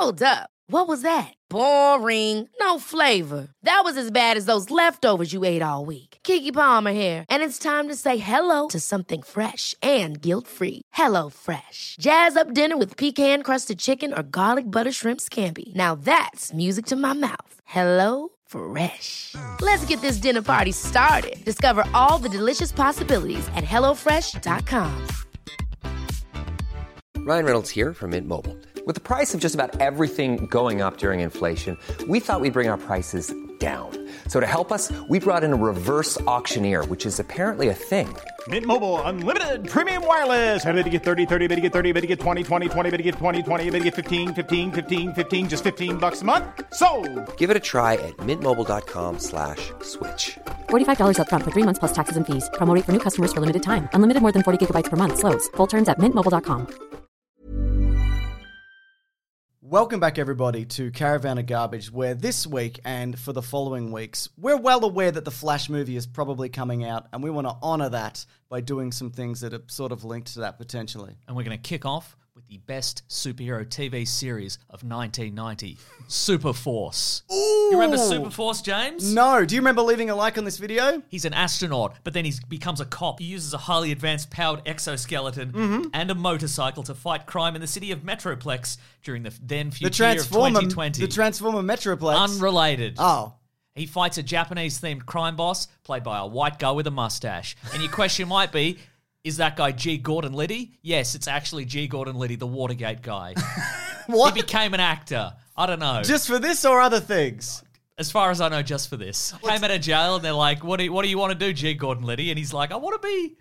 Hold up. What was that? Boring. No flavor. That was as bad as those leftovers you ate all week. Keke Palmer here, and it's time to say hello to something fresh and guilt-free. Hello Fresh. Jazz up dinner with pecan-crusted chicken or garlic butter shrimp scampi. Now that's music to my mouth. Hello Fresh. Let's get this dinner party started. Discover all the delicious possibilities at hellofresh.com. Ryan Reynolds here from Mint Mobile. With the price of just about everything going up during inflation, we thought we'd bring our prices down. So to help us, we brought in a reverse auctioneer, which is apparently a thing. Mint Mobile Unlimited Premium Wireless. How to get 30, 30, bit to get 30, bit to get 20, 20, 20, bit to get 20, 20, bit to get 15, 15, 15, 15, just $15 a month? Sold! Give it a try at mintmobile.com/switch. $45 up front for 3 months plus taxes and fees. Promo rate for new customers for limited time. Unlimited more than 40 gigabytes per month. Slows full terms at mintmobile.com. Welcome back, everybody, to Caravan of Garbage, where this week and for the following weeks, we're well aware that the Flash movie is probably coming out, and we want to honour that by doing some things that are sort of linked to that potentially. And we're going to kick off with the best superhero TV series of 1990, Super Force. Ooh! You remember Super Force, James? No. Do you remember leaving a like on this video? He's an astronaut, but then he becomes a cop. He uses a highly advanced powered exoskeleton and a motorcycle to fight crime in the city of Metroplex during the then future year of 2020. The Transformer Metroplex. Unrelated. Oh. He fights a Japanese-themed crime boss played by a white guy with a mustache. And your question might be, is that guy G. Gordon Liddy? Yes, it's actually G. Gordon Liddy, the Watergate guy. What? He became an actor. I don't know. Just for this or other things? As far as I know, just for this. Came out of jail and they're like, what do you want to do, G. Gordon Liddy? And he's like, I want to be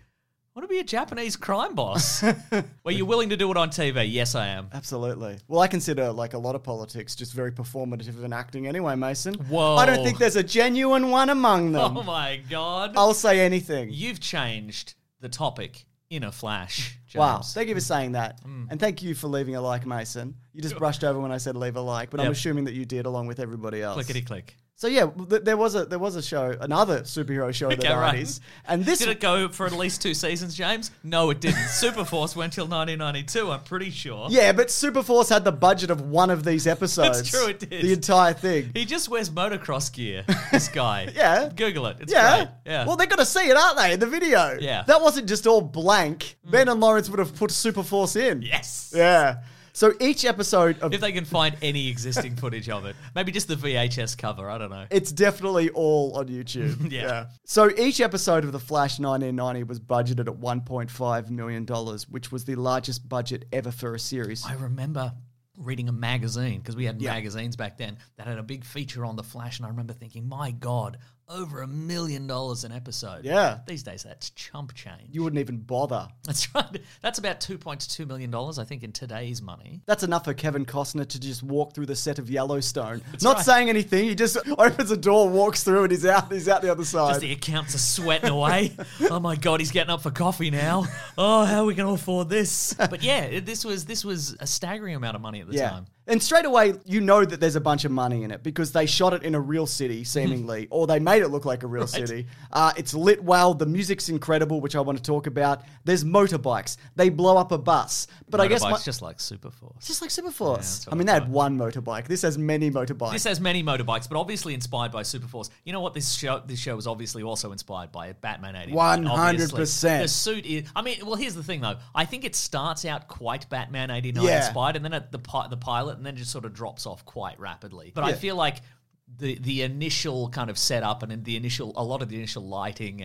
a Japanese crime boss. Were you willing to do it on TV? Yes, I am. Absolutely. Well, I consider, like a lot of politics, just very performative and acting anyway, Mason. Whoa. I don't think there's a genuine one among them. Oh my God. I'll say anything. You've changed the topic in a flash, James. Wow. Thank you for saying that. And thank you for leaving a like, Mason. You just brushed over when I said leave a like, but I'm assuming that you did along with everybody else. Clickety-click. So yeah, there was a show, another superhero show in the 90s. Right. And this Did it go for at least 2 seasons, James? No, it didn't. Superforce went till 1992, I'm pretty sure. Yeah, but Superforce had the budget of one of these episodes. That's true, it did. The entire thing. He just wears motocross gear, this guy. Yeah. Google it. It's great. Yeah. Well, they're going to see it, aren't they, in the video? Yeah. That wasn't just all blank. Ben and Lawrence would have put Superforce in. Yes. Yeah. So each episode of... If they can find any existing footage of it. Maybe just the VHS cover, I don't know. It's definitely all on YouTube. Yeah. So each episode of The Flash 1990 was budgeted at $1.5 million, which was the largest budget ever for a series. I remember reading a magazine, because we had magazines back then, that had a big feature on The Flash, and I remember thinking, my God, over $1 million an episode. Yeah. These days, that's chump change. You wouldn't even bother. That's right. That's about $2.2 million, I think, in today's money. That's enough for Kevin Costner to just walk through the set of Yellowstone. Not saying anything. He just opens a door, walks through, and he's out the other side. Just the accounts are sweating away. Oh my God, he's getting up for coffee now. Oh, how are we going to afford this? But yeah, this was a staggering amount of money at the time. And straight away, you know that there's a bunch of money in it because they shot it in a real city, seemingly, or they made it look like a real city. It's lit well. The music's incredible, which I want to talk about. There's motorbikes. They blow up a bus. But I guess just like Superforce. Just like Superforce. Yeah, I mean, they had one motorbike. This has many motorbikes. This has many motorbikes, but obviously inspired by Superforce. You know what? This show was obviously also inspired by Batman 89. 100%. The suit is... I mean, well, here's the thing, though. I think it starts out quite Batman 89 inspired, and then at the pilot, and then just sort of drops off quite rapidly. But I feel like the initial kind of setup and a lot of the initial lighting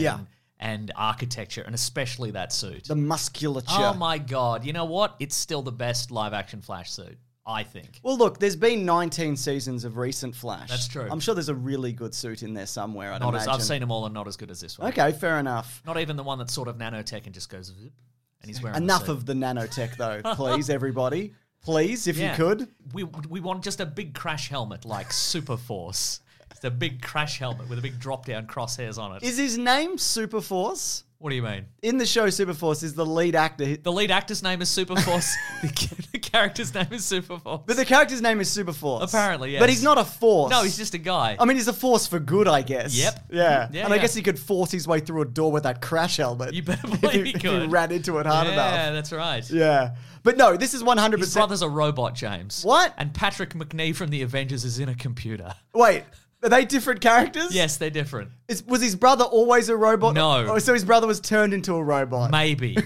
and architecture, and especially that suit. The musculature. Oh my God. You know what? It's still the best live-action Flash suit, I think. Well, look, there's been 19 seasons of recent Flash. That's true. I'm sure there's a really good suit in there somewhere, I'd imagine. I've seen them all and not as good as this one. Okay, fair enough. Not even the one that's sort of nanotech and just goes zip, and he's wearing Enough of the nanotech, though, please, everybody. Please, if you could. We want just a big crash helmet like Superforce. It's a big crash helmet with a big drop-down crosshairs on it. Is his name Superforce? What do you mean? In the show Superforce is the lead actor. The lead actor's name is Superforce. The character's name is Superforce. But the character's name is Superforce. Apparently, yes. But he's not a force. No, he's just a guy. I mean, he's a force for good, I guess. Yep. Yeah. Yeah, And I yeah. guess he could force his way through a door with that crash helmet. You better believe he if could. he ran into it hard enough. Yeah, that's right. Yeah. But no, this is 100%. His brother's a robot, James. What? And Patrick McNee from the Avengers is in a computer. Wait, are they different characters? Yes, they're different. Was his brother always a robot? No. Oh, so his brother was turned into a robot. Maybe.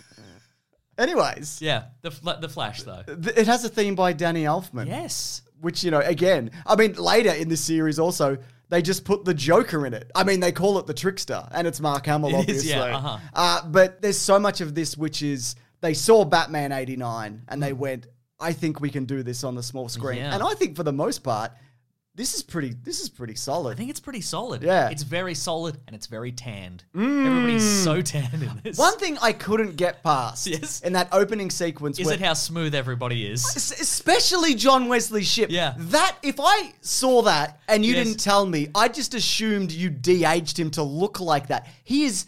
Anyways. Yeah, the Flash, though. It has a theme by Danny Elfman. Yes. Which, again, I mean, later in this series also, they just put the Joker in it. I mean, they call it the Trickster, and it's Mark Hamill, It is, obviously. yeah, uh-huh. But there's so much of this which is, they saw Batman 89, and they went, I think we can do this on the small screen. Yeah. And I think for the most part, this is pretty solid. I think it's pretty solid. Yeah. It's very solid, and it's very tanned. Everybody's so tanned in this. One thing I couldn't get past Yes. in that opening sequence is it how smooth everybody is. especially John Wesley Shipp. Yeah. That, if I saw that and you Yes. didn't tell me, I just assumed you de-aged him to look like that. He is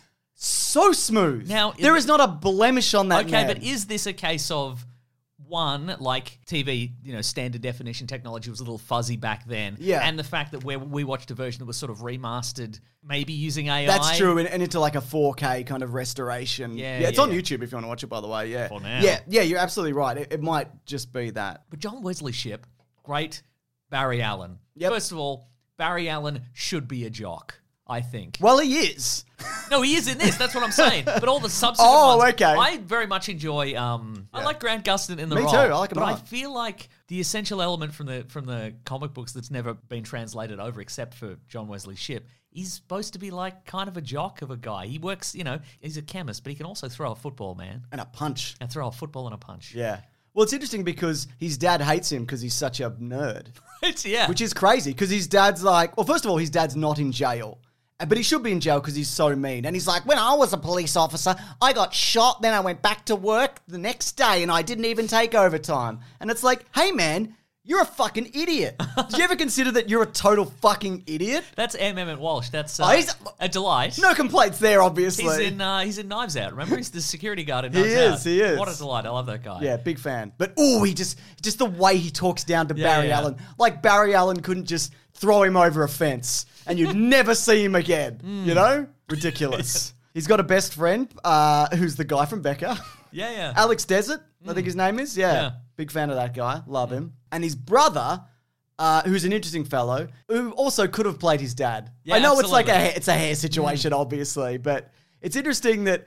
so smooth. Now, there is not a blemish on that Okay, man. but is this a case of one, like TV, standard definition technology was a little fuzzy back then. Yeah. And the fact that we watched a version that was sort of remastered, maybe using AI. That's true, and into like a 4K kind of restoration. Yeah, it's yeah, on yeah. YouTube if you want to watch it, by the way. Yeah. For now. Yeah, you're absolutely right. It might just be that. But John Wesley Shipp, great. Barry Allen. Yep. First of all, Barry Allen should be a jock, I think. Well, he is. No, he is in this. That's what I'm saying. But all the subsequent Oh, ones, okay. I very much enjoy. I like Grant Gustin in the Me role. too. I like him But a I lot. feel like the essential element from the comic books that's never been translated over, except for John Wesley Shipp, he's supposed to be like kind of a jock of a guy. He works, he's a chemist, but he can also throw a football, man, And a punch. and throw a football and a punch. Yeah. Well, it's interesting because his dad hates him because he's such a nerd. Yeah. Which is crazy because his dad's like, well, first of all, his dad's not in jail. But he should be in jail because he's so mean. And he's like, when I was a police officer, I got shot, then I went back to work the next day and I didn't even take overtime. And it's like, hey, man, you're a fucking idiot. Did you ever consider that you're a total fucking idiot? That's M. Emmett Walsh. That's he's- a delight. No complaints there, obviously. He's in Knives Out. Remember, he's the security guard in He Knives Out. is, he is. What a delight! I love that guy. Yeah, big fan. But, he just the way he talks down to Yeah, Barry yeah. Allen. Like Barry Allen couldn't just throw him over a fence and you'd never see him again. Ridiculous. He's got a best friend who's the guy from Becca. yeah. Alex Desert, I think his name is. Yeah. Big fan of that guy. Love him. And his brother, who's an interesting fellow, who also could have played his dad. Yeah, I know it's like absolutely. it's a hair situation, obviously, but it's interesting that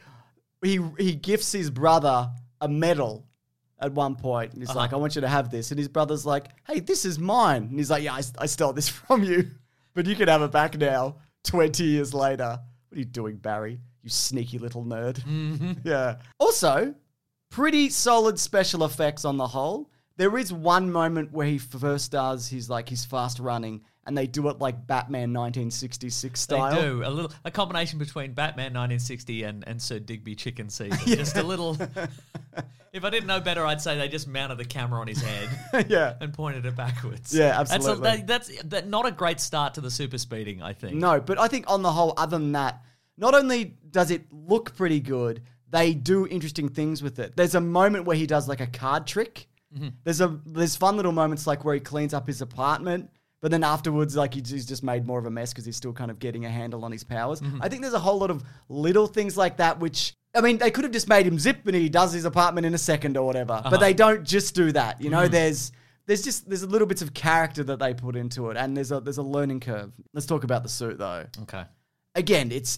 he gifts his brother a medal at one point. And he's like, I want you to have this. And his brother's like, hey, this is mine. And he's like, yeah, I stole this from you, but you can have it back now, 20 years later. What are you doing, Barry? You sneaky little nerd. Yeah. Also, pretty solid special effects on the whole. There is one moment where he first does his fast running, and they do it like Batman 1966 style. They do a combination between Batman 1960 and Sir Digby Chicken Season. Just a little. If I didn't know better, I'd say they just mounted the camera on his head. Yeah. And pointed it backwards. Yeah, absolutely. That's not a great start to the super speeding, I think. No, but I think on the whole, other than that, not only does it look pretty good, they do interesting things with it. There's a moment where he does like a card trick. There's fun little moments like where he cleans up his apartment, but then afterwards, like he's just made more of a mess because he's still kind of getting a handle on his powers. I think there's a whole lot of little things like that, which, I mean, they could have just made him zip and he does his apartment in a second or whatever, but they don't just do that. There's a little bits of character that they put into it, and there's a learning curve. Let's talk about the suit though. Okay. Again, it's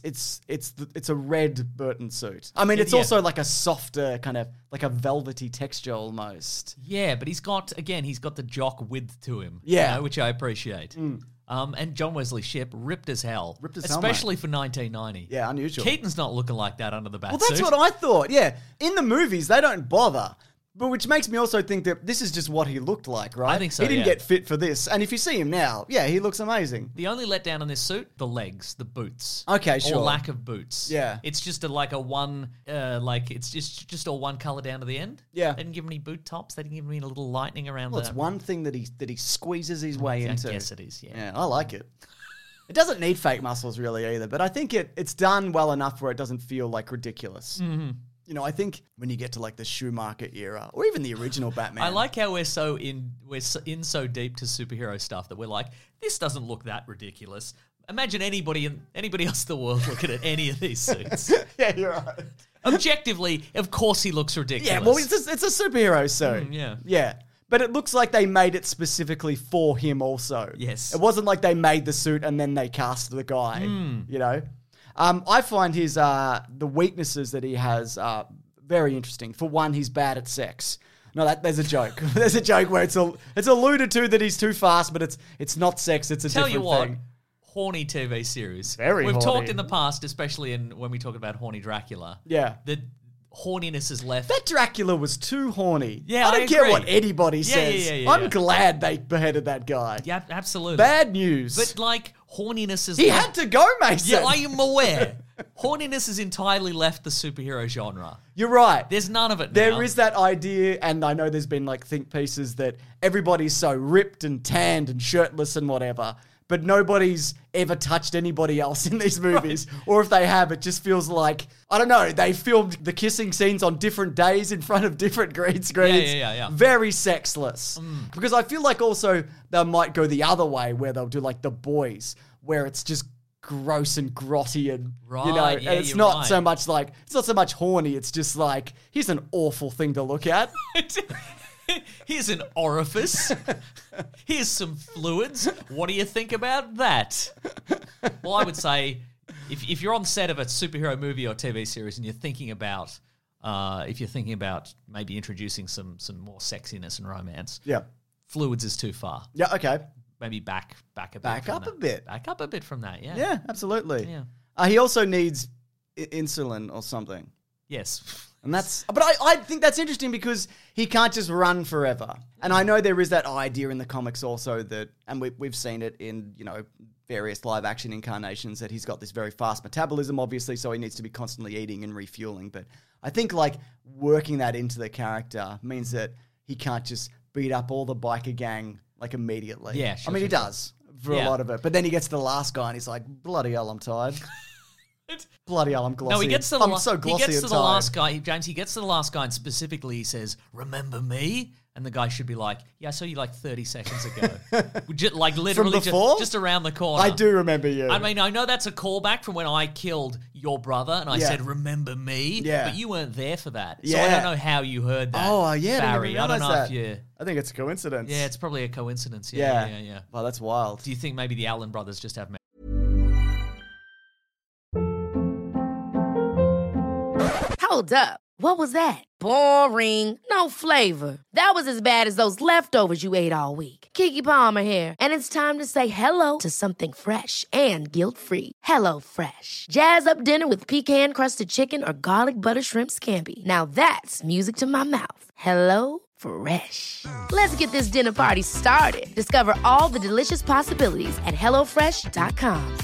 a red Burton suit. I mean, it's Yeah. also like a softer kind of like a velvety texture almost. Yeah, but he's got the jock width to him. Yeah. Which I appreciate. And John Wesley Shipp ripped as hell. Ripped as hell, especially for 1990. Yeah, unusual. Keaton's not looking like that under the bat Well, that's what I thought. Yeah, in the movies they don't bother. But which makes me also think that this is just what he looked like, right? I think so, He didn't yeah. get fit for this. And if you see him now, yeah, he looks amazing. The only letdown on this suit, the legs, the boots. Okay, sure. Or lack of boots. Yeah. It's just it's just all one color down to the end. Yeah. They didn't give him any boot tops. They didn't give him any little lightning around Well, the... it's one thing that he squeezes his way I into. guess it is, yeah. Yeah, I like it. It doesn't need fake muscles really either, but I think it's done well enough where it doesn't feel like ridiculous. I think when you get to like the Schumacher era or even the original Batman. I like how we're in so deep to superhero stuff that we're like, this doesn't look that ridiculous. Imagine anybody else in the world looking at any of these suits. Yeah, you're right. Objectively, of course he looks ridiculous. Yeah, well, it's a superhero suit. Yeah. Yeah. But it looks like they made it specifically for him also. Yes. It wasn't like they made the suit and then they cast the guy, I find his the weaknesses that he has very interesting. For one, he's bad at sex. No, there's a joke. There's a joke where it's alluded to that he's too fast, but it's not sex, it's a different thing. Tell you what, horny TV series. Very We've horny. talked in the past, especially when we talk about horny Dracula. Yeah. The horniness is left. That Dracula was too horny. Yeah, I don't care agree. what anybody says. Yeah, I'm glad they beheaded that guy. Yeah, absolutely. Bad news. But like, horniness is he left. had to go, Mason. Yeah, I am aware. Horniness has entirely left the superhero genre. You're right. There's none of it now. There is that idea, and I know there's been like think pieces that everybody's so ripped and tanned and shirtless and whatever, but nobody's ever touched anybody else in these movies. Right. Or if they have, it just feels like, I don't know, they filmed the kissing scenes on different days in front of different green screens. Yeah. Very sexless. Because I feel like also they might go the other way where they'll do like The Boys, where it's just gross and grotty and, right, yeah, and it's not so much like, it's not so much horny, it's just like, here's an awful thing to look at. Here's an orifice. Here's some fluids. What do you think about that? Well, I would say if you're on set of a superhero movie or TV series and you're thinking about maybe introducing some more sexiness and romance, fluids is too far. Yeah, okay. Maybe back a bit. Back up a bit. Back up a bit from that, yeah. Yeah, absolutely. Yeah. He also needs insulin or something. Yes. And but I think that's interesting because he can't just run forever. And I know there is that idea in the comics also that, and we've seen it in, various live action incarnations, that he's got this very fast metabolism, obviously, so he needs to be constantly eating and refueling. But I think like working that into the character means that he can't just beat up all the biker gang like immediately. Yeah, sure. I mean, he does for a lot of it. But then he gets to the last guy and he's like, bloody hell, I'm tired. Bloody hell, I'm glossy. No, he gets to the last guy, James. He gets to the last guy and specifically he says, "Remember me?" And the guy should be like, "Yeah, I saw you like 30 seconds ago." Like literally just around the corner. I do remember you. I mean, I know that's a callback from when I killed your brother and I said, "Remember me?" Yeah. But you weren't there for that. So I don't know how you heard that. Oh, yeah. Barry. I don't know if you... I think it's a coincidence. Yeah, it's probably a coincidence. Yeah. Well, that's wild. Do you think maybe the Allen brothers just have... Hold up. What was that? Boring. No flavor. That was as bad as those leftovers you ate all week. Keke Palmer here, and it's time to say hello to something fresh and guilt-free. Hello Fresh. Jazz up dinner with pecan-crusted chicken or garlic butter shrimp scampi. Now that's music to my mouth. Hello Fresh. Let's get this dinner party started. Discover all the delicious possibilities at hellofresh.com.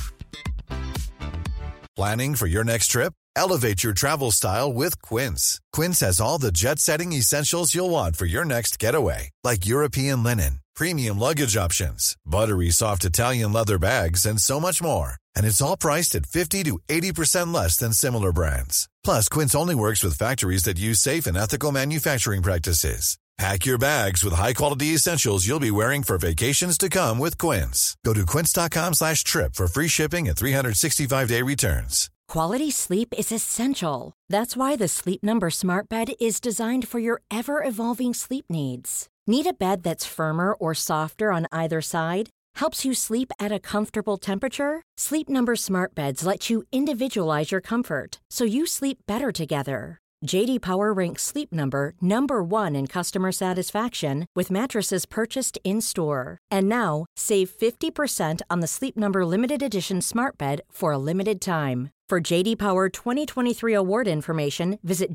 Planning for your next trip? Elevate your travel style with Quince. Quince has all the jet-setting essentials you'll want for your next getaway, like European linen, premium luggage options, buttery soft Italian leather bags, and so much more. And it's all priced at 50 to 80% less than similar brands. Plus, Quince only works with factories that use safe and ethical manufacturing practices. Pack your bags with high-quality essentials you'll be wearing for vacations to come with Quince. Go to quince.com/trip for free shipping and 365-day returns. Quality sleep is essential. That's why the Sleep Number Smart Bed is designed for your ever-evolving sleep needs. Need a bed that's firmer or softer on either side? Helps you sleep at a comfortable temperature? Sleep Number Smart Beds let you individualize your comfort so you sleep better together. J.D. Power ranks Sleep Number number 1 in customer satisfaction with mattresses purchased in-store. And now, save 50% on the Sleep Number Limited Edition Smart Bed for a limited time. For J.D. Power 2023 award information, visit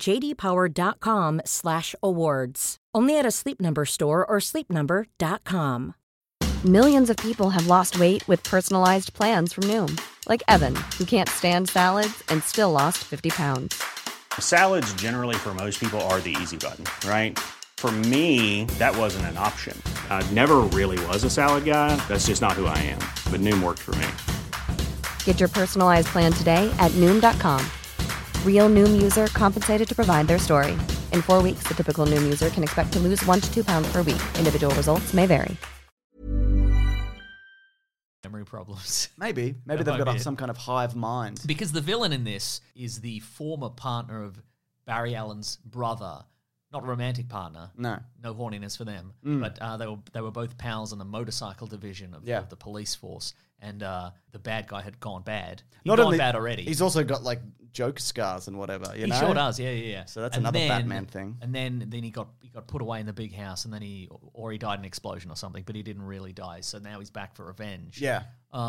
jdpower.com/awards. Only at a Sleep Number store or sleepnumber.com. Millions of people have lost weight with personalized plans from Noom. Like Evan, who can't stand salads and still lost 50 pounds. Salads generally for most people are the easy button, right? For me, that wasn't an option. I never really was a salad guy. That's just not who I am. But Noom worked for me. Get your personalized plan today at Noom.com. Real Noom user compensated to provide their story. In 4 weeks, the typical Noom user can expect to lose 1 to 2 pounds per week. Individual results may vary. Memory problems. Maybe they've got some kind of hive mind. Because the villain in this is the former partner of Barry Allen's brother. Not a romantic partner. No horniness for them. But they were both pals in the motorcycle division of the police force. And the bad guy had gone bad. He'd gone bad already. He's also got like joke scars and whatever. You know? He sure does. Yeah. So that's another Batman thing. And then he got put away in the big house, and then he died in an explosion or something. But he didn't really die. So now he's back for revenge. Yeah.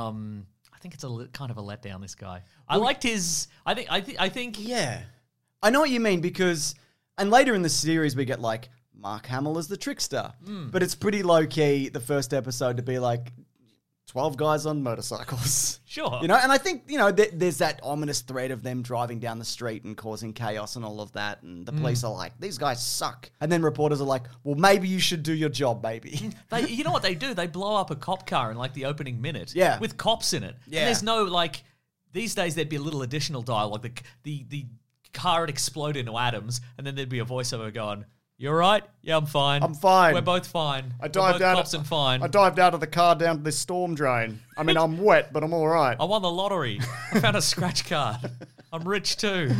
I think it's kind of a letdown. This guy. I liked his. I think. Yeah. I know what you mean because, and later in the series we get like Mark Hamill as the trickster, but it's pretty low key. The first episode to be like 12 guys on motorcycles. Sure. You know, and I think, you know, there's that ominous thread of them driving down the street and causing chaos and all of that. And the police are like, these guys suck. And then reporters are like, well, maybe you should do your job, baby. You know what they do? They blow up a cop car in like the opening minute. Yeah. With cops in it. Yeah. And there's no like, these days there'd be a little additional dialogue. The car would explode into atoms and then there'd be a voiceover going, "You all right? Yeah, I'm fine. I'm fine. We're both fine. I dived out of the car down to this storm drain. I mean, I'm wet, but I'm all right. I won the lottery. I found a scratch card. I'm rich too.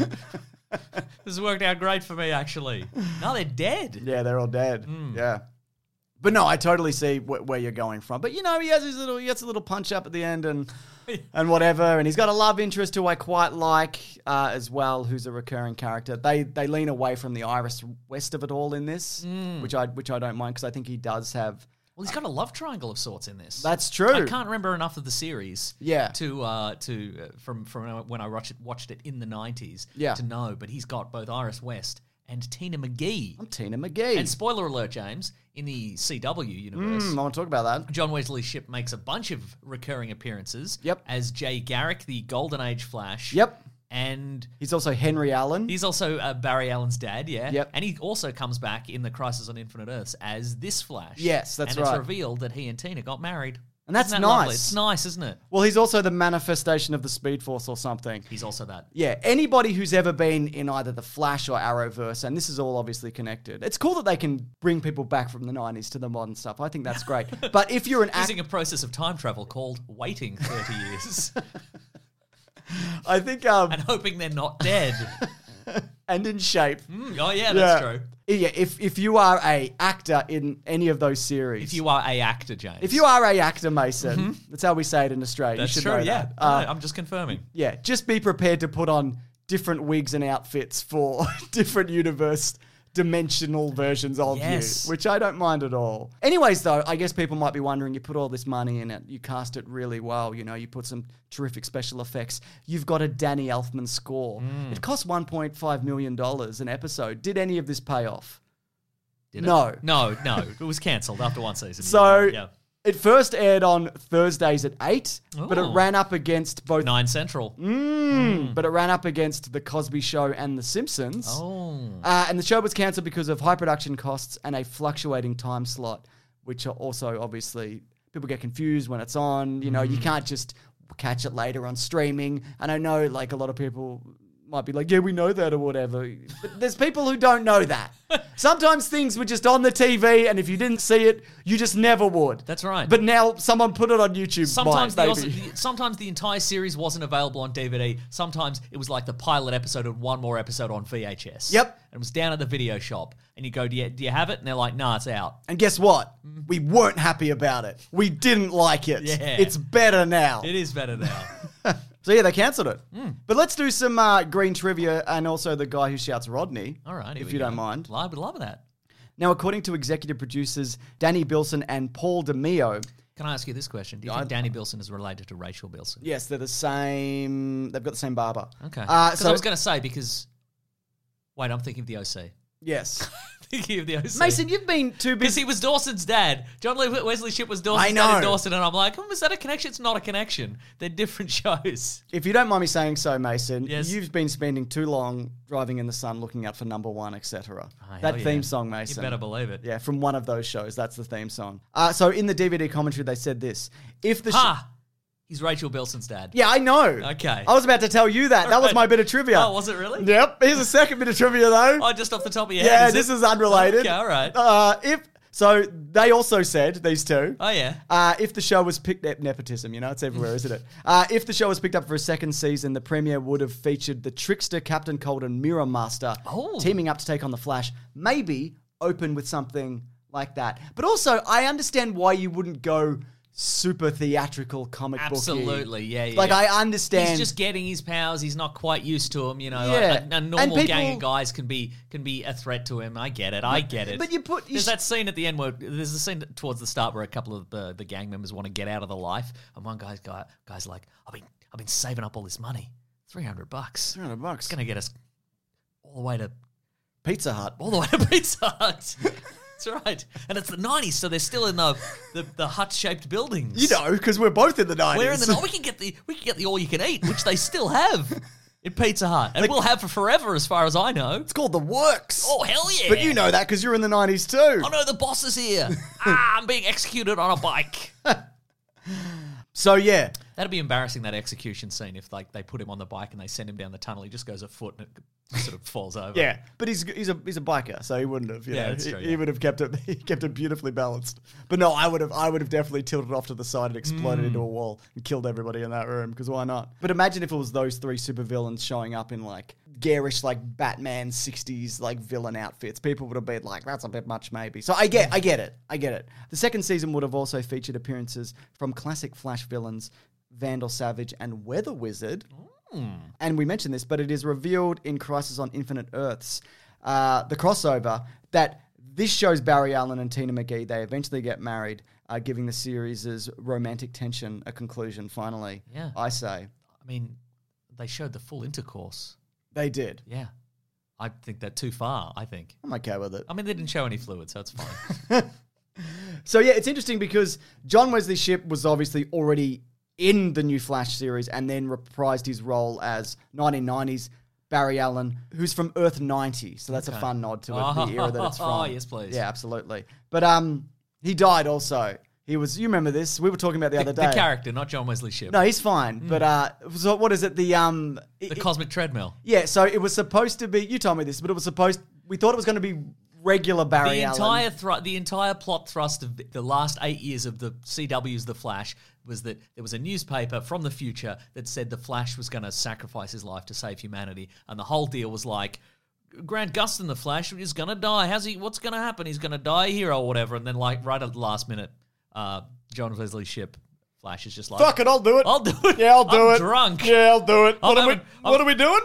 This has worked out great for me, actually." No, they're dead. Yeah, they're all dead. Yeah. But no, I totally see where you're going from. But, you know, he gets a little punch up at the end and whatever. And he's got a love interest who I quite like as well, who's a recurring character. They lean away from the Iris West of it all in this, which I don't mind because I think he does have... Well, he's got a love triangle of sorts in this. That's true. I can't remember enough of the series. Yeah. From when I watched it in the 90s. Yeah. To know, but he's got both Iris West and Tina McGee. I'm Tina McGee. And spoiler alert, James, in the CW universe, I want to talk about that. John Wesley Shipp makes a bunch of recurring appearances. Yep. As Jay Garrick, the Golden Age Flash. Yep. And he's also Henry Allen. He's also Barry Allen's dad, yeah. Yep. And he also comes back in the Crisis on Infinite Earths as this Flash. Yes, that's right. And it's right. revealed that he and Tina got married. And that's Isn't that nice. lovely? It's nice, isn't it? Well, he's also the manifestation of the Speed Force or something. He's also that. Yeah, anybody who's ever been in either the Flash or Arrowverse, and this is all obviously connected. It's cool that they can bring people back from the 90s to the modern stuff. I think that's great. But if you're an using a process of time travel called waiting 30 years. I think... and hoping they're not dead. And in shape. Oh, yeah, that's true. Yeah, if you are a actor in any of those series... If you are a actor, James. If you are a actor, Mason, that's how we say it in Australia. That's you should true, know yeah. that. I'm just confirming. Yeah, just be prepared to put on different wigs and outfits for different universe dimensional versions of you, which I don't mind at all. Anyways, though, I guess people might be wondering, you put all this money in it, you cast it really well, you know, you put some terrific special effects, you've got a Danny Elfman score. It cost $1.5 million an episode. Did any of this pay off? No. No. It was cancelled after one season. So... It first aired on Thursdays at 8, but it ran up against both... 9 Central. But it ran up against The Cosby Show and The Simpsons. And the show was cancelled because of high production costs and a fluctuating time slot, which are also, obviously, people get confused when it's on. You know, you can't just catch it later on streaming. And I know, like, a lot of people... might be like, yeah, we know that or whatever. But there's people who don't know that. Sometimes things were just on the TV, and if you didn't see it, you just never would. That's right. But now someone put it on YouTube. Sometimes the entire series wasn't available on DVD. Sometimes it was like the pilot episode and one more episode on VHS. Yep. And it was down at the video shop. And you go, do you have it? And they're like, nah, it's out. And guess what? We weren't happy about it. We didn't like it. Yeah. It's better now. It is better now. So yeah, they cancelled it. But let's do some green trivia and also the guy who shouts Rodney. All right, if you don't mind. I would love that. Now, according to executive producers Danny Bilson and Paul DeMeo... Can I ask you this question? Do you think Danny Bilson is related to Rachel Bilson? Yes, they're the same... They've got the same barber. Okay. Because I was going to say, Wait, I'm thinking of the OC. Yes. Thinking of the OC. Mason, you've been too busy. Because he was Dawson's dad. John Wesley Shipp was Dawson's dad in Dawson, and I'm like, is that a connection? It's not a connection. They're different shows. If you don't mind me saying so, Mason, yes. You've been spending too long driving in the sun looking out for Number One, etc. That theme song, Mason. You better believe it. Yeah, from one of those shows. That's the theme song. So in the DVD commentary, they said this. If the He's Rachel Bilson's dad. Yeah, I know. Okay. I was about to tell you that. That was my bit of trivia. Oh, was it really? Yep. Here's a second bit of trivia, though. Oh, just off the top of your Yeah, head. this is unrelated. Okay, all right. So they also said, these two. Oh, yeah. If the show was picked up, nepotism, it's everywhere, isn't it? If the show was picked up for a second season, the premiere would have featured the trickster Captain Cold and Mirror Master teaming up to take on the Flash. Maybe open with something like that. But also, I understand why you wouldn't go super theatrical comic booky. Absolutely, yeah. Like, I understand. He's just getting his powers. He's not quite used to them, Yeah. A normal gang of guys can be a threat to him. I get it. But there's that scene at the end where there's a scene towards the start where a couple of the gang members want to get out of the life, and one guy's like, I've been saving up all this money, $300. $300. It's gonna get us all the way to Pizza Hut. All the way to Pizza Hut. That's right. And it's the 90s, so they're still in the hut-shaped buildings. Because we're both in the 90s. We're in the we can get the all-you-can-eat, which they still have in Pizza Hut. And we'll have for forever, as far as I know. It's called The Works. Oh, hell yeah. But you know that because you're in the 90s too. Oh, no, the boss is here. I'm being executed on a bike. So, yeah. That'd be embarrassing, that execution scene, if they put him on the bike and they send him down the tunnel. He just goes afoot and it sort of falls over. Yeah, but he's a biker, so he wouldn't have. That's true. He would have kept it beautifully balanced. But no, I would have definitely tilted off to the side and exploded into a wall and killed everybody in that room. Because why not? But imagine if it was those three supervillains showing up in garish Batman 60s villain outfits. People would have been like, that's a bit much, maybe. So I get it. The second season would have also featured appearances from classic Flash villains Vandal Savage and Weather Wizard. And we mentioned this, but it is revealed in Crisis on Infinite Earths, the crossover, that this shows Barry Allen and Tina McGee. They eventually get married, giving the series' romantic tension a conclusion, finally. Yeah. I say. I mean, they showed the full intercourse. They did. Yeah. I think they're too far, I think. I'm okay with it. I mean, they didn't show any fluid, so it's fine. So, yeah, it's interesting because John Wesley Shipp was obviously already in the new Flash series and then reprised his role as 1990s Barry Allen, who's from Earth 90. So that's a fun nod to the era that it's from. Oh, yes, please. Yeah, absolutely. But he died also. You remember this? We were talking about the other day. The character, not John Wesley Shipp. No, he's fine. But so what is it? The cosmic treadmill. Yeah, so it was supposed to be, you told me this, but we thought it was going to be regular Barry Allen. The entire plot thrust of the last 8 years of the CW's The Flash was that there was a newspaper from the future that said the Flash was going to sacrifice his life to save humanity, and the whole deal was like, Grant Gustin, the Flash, is going to die. What's going to happen? He's going to die here or whatever. And then right at the last minute, John Wesley Shipp, Flash, is just like, fuck it, I'll do it. I'll do it. Yeah, I'll do it. I'm drunk. Yeah, I'll do it. What are we doing?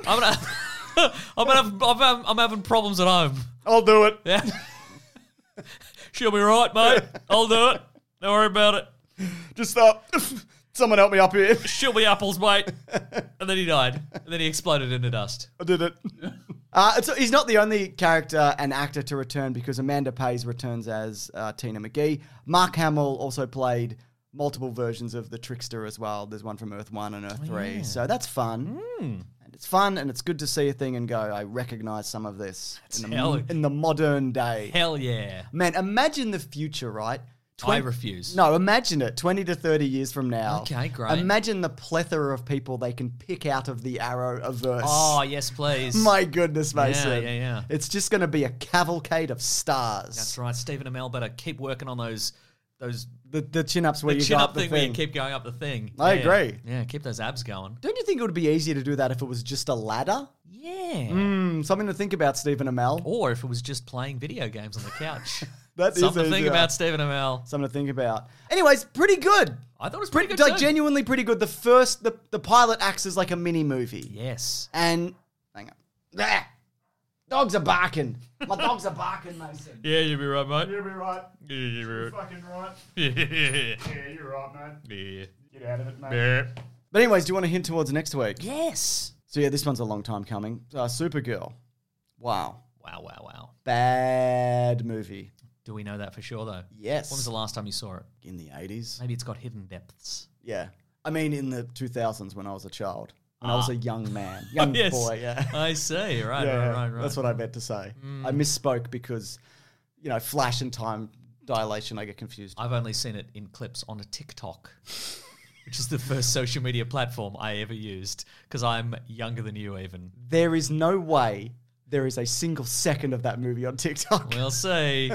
I'm having problems at home. I'll do it. Yeah. She'll be right, mate. I'll do it. Don't worry about it. Just someone help me up here. She'll be apples, mate. And then he died. And then he exploded into dust. I did it. So he's not the only character and actor to return because Amanda Pays returns as Tina McGee. Mark Hamill also played multiple versions of the Trickster as well. There's one from Earth 1 and Earth 3. Yeah. So that's fun. And it's fun and it's good to see a thing and go, I recognize some of this in the modern day. Hell yeah. Man, imagine the future, right? I refuse. No, imagine it. 20 to 30 years from now. Okay, great. Imagine the plethora of people they can pick out of the Arrowverse. Oh, yes, please. My goodness, Mason. Yeah. It's just going to be a cavalcade of stars. That's right. Stephen Amell better keep working on those the chin-ups where you go up the thing. Where you keep going up the thing. I agree. Yeah, keep those abs going. Don't you think it would be easier to do that if it was just a ladder? Yeah. Something to think about, Stephen Amell. Or if it was just playing video games on the couch. That Something to think about, Stephen Amell. Something to think about. Anyways, pretty good. I thought it was pretty good too. Genuinely pretty good. The pilot acts as like a mini movie. Yes. And, hang on. There. Dogs are barking. My dogs are barking, Mason. Yeah, you'll be right, mate. You'll be right. Yeah, you'll be right. You're fucking right. Yeah, you're right, mate. Yeah. Get out of it, mate. Yeah. But anyways, do you want to hint towards next week? Yes. So yeah, this one's a long time coming. Supergirl. Wow. Wow. Bad movie. Do we know that for sure, though? Yes. When was the last time you saw it? In the 80s. Maybe it's got hidden depths. Yeah. I mean, in the 2000s when I was a child. When I was a young man. Young boy, yeah. I see. Right. That's what I meant to say. I misspoke because, Flash and time dilation, I get confused. I've only seen it in clips on a TikTok. which is the first social media platform I ever used because I'm younger than you even. There is no way there is a single second of that movie on TikTok. We'll see.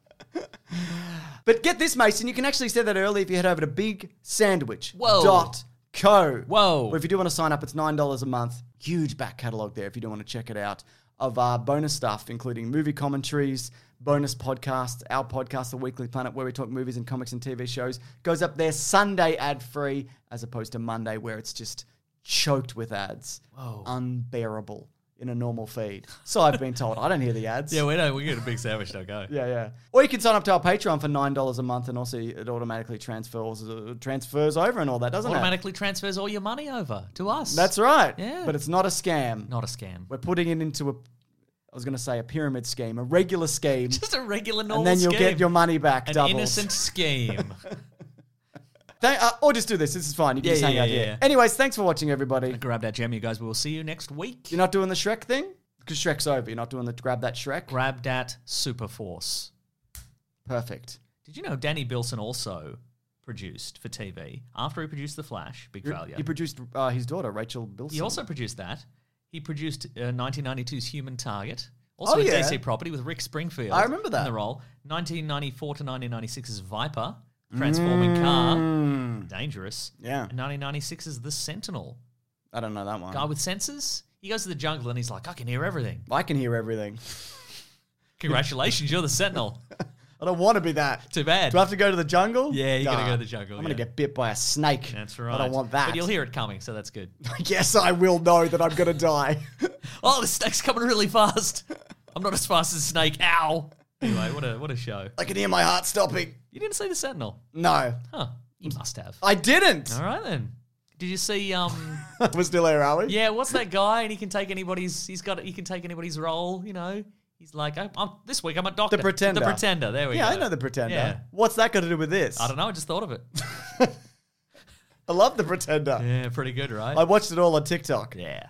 But get this, Mason, you can actually say that early if you head over to bigsandwich.co. Whoa. Or if you do want to sign up, it's $9 a month. Huge back catalogue there if you do want to check it out. Of bonus stuff, including movie commentaries, bonus podcasts, our podcast, The Weekly Planet, where we talk movies and comics and TV shows. Goes up there Sunday ad-free, as opposed to Monday, where it's just choked with ads. Whoa. Unbearable in a normal feed. So I've been told. I don't hear the ads. Yeah, we don't. We get a big sandwich, don't go. Yeah. Or you can sign up to our Patreon for $9 a month, and also it automatically transfers over and all that, doesn't Automatically transfers all your money over to us. That's right. Yeah. But it's not a scam. Not a scam. We're putting it into a pyramid scheme, a regular scheme. Just a regular normal scheme. And then you'll scheme. get your money back doubled. An innocent scheme. Or just do this. This is fine. You can just hang out here. Anyways, thanks for watching, everybody. Grab that gem, you guys. We will see you next week. You're not doing the Shrek thing? Because Shrek's over. You're not doing the grab that Shrek? Grab that Super Force. Perfect. Did you know Danny Bilson also produced for TV? After he produced The Flash, big failure. He produced his daughter, Rachel Bilson. He also produced that. He produced 1992's Human Target. Also a DC property with Rick Springfield. I remember that. In the role. 1994 to 1996's Viper. Transforming car. Dangerous. Yeah. And 1996 is The Sentinel. I don't know that one. Guy with senses. He goes to the jungle and he's like, I can hear everything. I can hear everything. Congratulations, you're the Sentinel. I don't want to be that. Too bad. Do I have to go to the jungle? Yeah, you got to go to the jungle. I'm going to get bit by a snake. That's right. I don't want that. But you'll hear it coming, so that's good. Yes, I will know that I'm going to die. Oh, the snake's coming really fast. I'm not as fast as a snake. Ow. Anyway, what a show. I can hear my heart stopping. You didn't see The Sentinel? No. Huh. You must have. I didn't. All right, then. Did you see We're still here, are we? Yeah, what's that guy? And he can take anybody's role, you know. He's like, this week I'm a doctor. The Pretender. The Pretender, there we go. Yeah, I know The Pretender. Yeah. What's that got to do with this? I don't know, I just thought of it. I love The Pretender. Yeah, pretty good, right? I watched it all on TikTok. Yeah.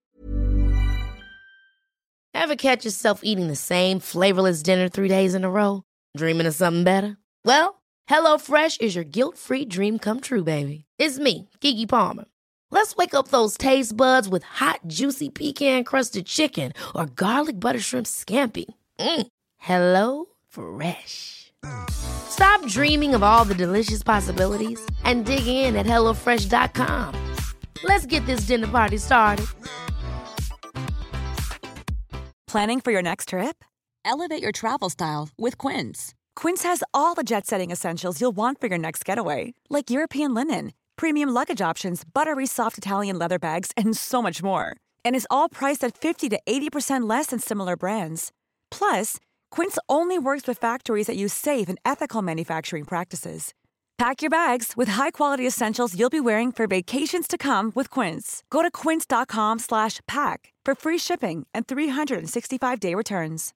Ever catch yourself eating the same flavorless dinner 3 days in a row? Dreaming of something better? Well, HelloFresh is your guilt-free dream come true, baby. It's me, Keke Palmer. Let's wake up those taste buds with hot, juicy pecan-crusted chicken or garlic butter shrimp scampi. Hello Fresh. Stop dreaming of all the delicious possibilities and dig in at HelloFresh.com. Let's get this dinner party started. Planning for your next trip? Elevate your travel style with Quince. Quince has all the jet-setting essentials you'll want for your next getaway, like European linen, premium luggage options, buttery soft Italian leather bags, and so much more. And is all priced at 50 to 80% less than similar brands. Plus, Quince only works with factories that use safe and ethical manufacturing practices. Pack your bags with high-quality essentials you'll be wearing for vacations to come with Quince. Go to quince.com/pack for free shipping and 365-day returns.